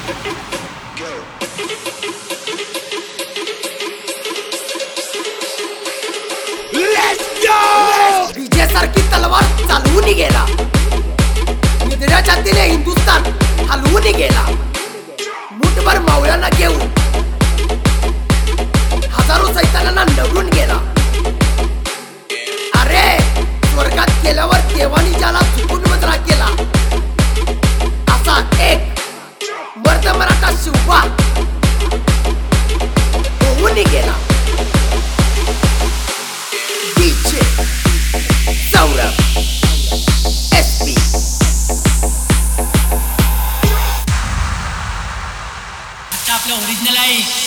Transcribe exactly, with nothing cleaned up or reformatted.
सारखी तलवार चालवून गेला, निधड्याच्या दिले हिंदुस्थान हलवून गेला. मुठभर मावळ्यांना घेऊन हजारो सैतानांना नडून गेला. अरे स्वर्गात गेल्यावर देवानी ज्याला चुकून वजरा केला, असा एक मर्द मराठा शिवबा होऊन गेला. सौरभ एस पी आपलं ओरिजिनल आहे.